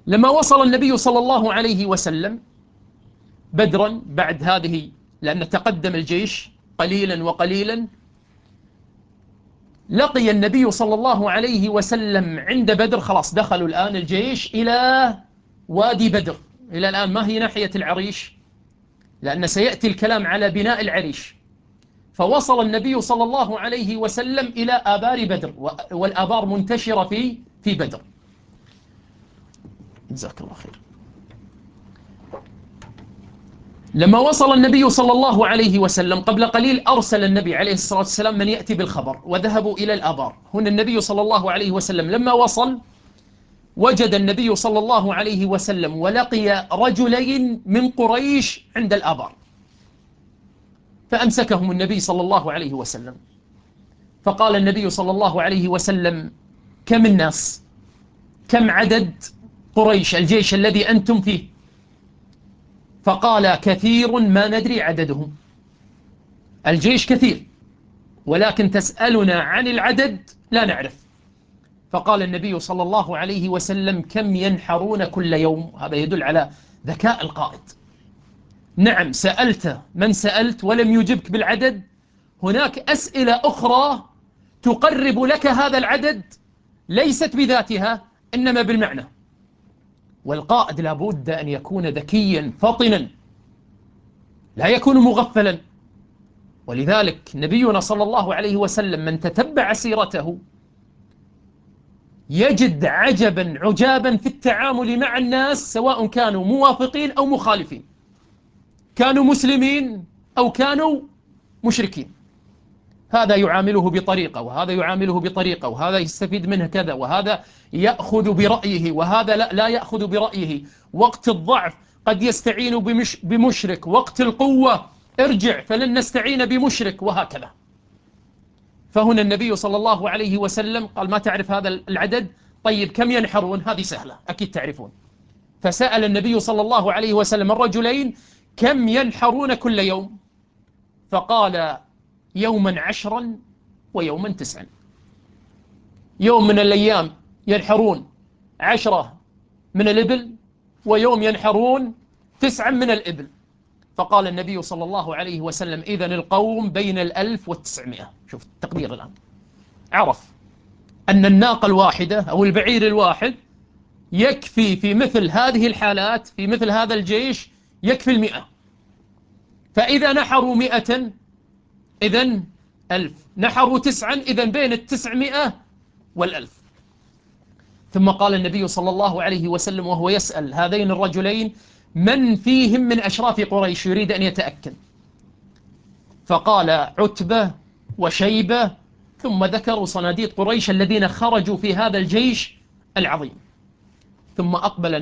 لما وصل النبي صلى الله عليه وسلم بدرا بعد هذه، لأن تقدم الجيش قليلا وقليلا، لقي النبي صلى الله عليه وسلم عند بدر. خلاص دخلوا الآن الجيش إلى وادي بدر. إلى الآن ما هي ناحية العريش، لأن سيأتي الكلام على بناء العريش. فوصل النبي صلى الله عليه وسلم إلى آبار بدر، والآبار منتشرة في بدر. جزاك الله خير. لما وصل النبي صلى الله عليه وسلم قبل قليل أرسل النبي عليه الصلاة والسلام من يأتي بالخبر، وذهبوا إلى الآبار. هنا النبي صلى الله عليه وسلم لما وصل وجد النبي صلى الله عليه وسلم ولقي رجلين من قريش عند الآبار، فأمسكهم النبي صلى الله عليه وسلم. فقال النبي صلى الله عليه وسلم: كم الناس؟ كم عدد قريش الجيش الذي أنتم فيه؟ فقال: كثير ما ندري عددهم. الجيش كثير، ولكن تسألنا عن العدد لا نعرف. فقال النبي صلى الله عليه وسلم: كم ينحرون كل يوم؟ هذا يدل على ذكاء القائد. نعم، سألت من سألت ولم يجبك بالعدد، هناك أسئلة أخرى تقرب لك هذا العدد، ليست بذاتها إنما بالمعنى. والقائد لابد أن يكون ذكيا فطنا، لا يكون مغفلا. ولذلك نبينا صلى الله عليه وسلم من تتبع سيرته يجد عجبا عجابا في التعامل مع الناس، سواء كانوا موافقين أو مخالفين، كانوا مسلمين أو كانوا مشركين. هذا يعامله بطريقة، وهذا يعامله بطريقة، وهذا يستفيد منه كذا، وهذا يأخذ برأيه، وهذا لا يأخذ برأيه. وقت الضعف قد يستعين بمشرك، وقت القوة ارجع فلن نستعين بمشرك، وهكذا. فهنا النبي صلى الله عليه وسلم قال: ما تعرف هذا العدد؟ طيب كم ينحرون؟ هذه سهلة، أكيد تعرفون. فسأل النبي صلى الله عليه وسلم الرجلين: كم ينحرون كل يوم؟ فقال: يوما 10 ويوما 9. يوم من الأيام ينحرون 10 من الإبل، ويوم ينحرون 9 من الإبل. فقال النبي صلى الله عليه وسلم: إذن القوم بين 1900. شوف التقدير الآن، عرف أن الناقة الواحدة أو البعير الواحد يكفي في مثل هذه الحالات، في مثل هذا الجيش يكفي 100. فإذا نحروا 100 إذن 1000، نحروا 9 إذن بين 900 و1000. ثم قال النبي صلى الله عليه وسلم وهو يسأل هذين الرجلين من فيهم من أشراف قريش، يريد أن يتأكد، فقال: عتبة وشيبة. ثم ذكروا صناديد قريش الذين خرجوا في هذا الجيش العظيم. ثم أقبل